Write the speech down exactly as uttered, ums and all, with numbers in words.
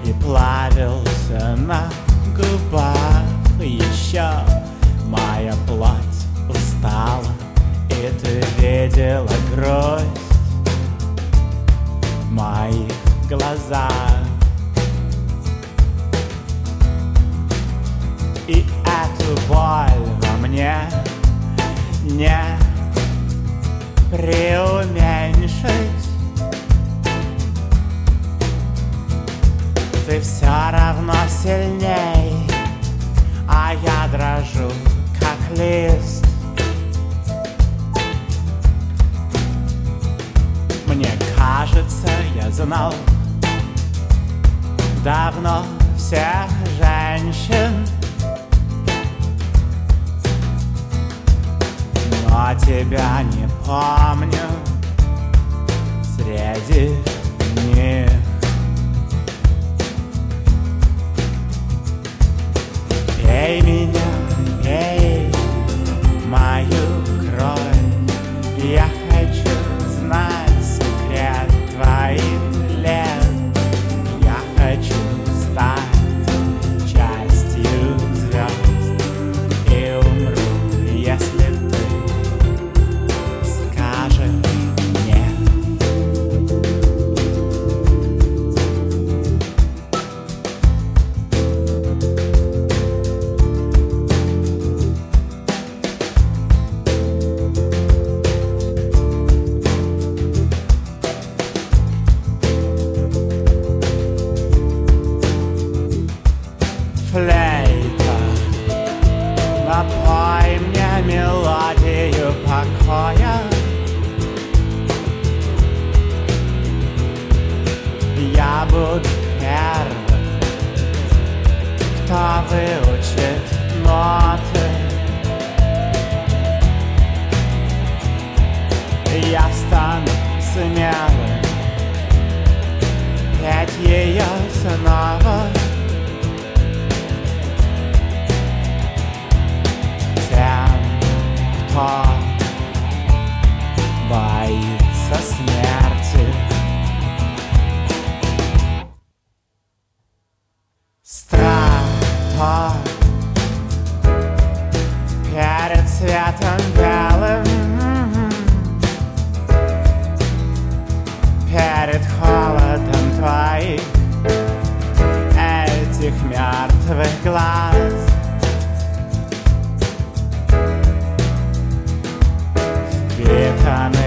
И плавился на губах еще. Моя плоть устала, и ты видела грусть в моих глазах. И эту боль во мне не преуменьшить. Ты все равно сильней, а я дрожу, как лист. Мне кажется, я знал давно всех женщин, но тебя не помню среди них. Пей меня, пей мою кровь, я хочу знать секрет твоих лет. Я хочу стать частью звезд и умру, если ты скажешь нет. Флейта, напой мне мелодию покоя. Я буду первым, кто выучит ноты. Я стану смелым петь ее снова. Кто боится смерти? Страх перед светом белым, перед холодом твоих этих мертвых глаз. Впитаны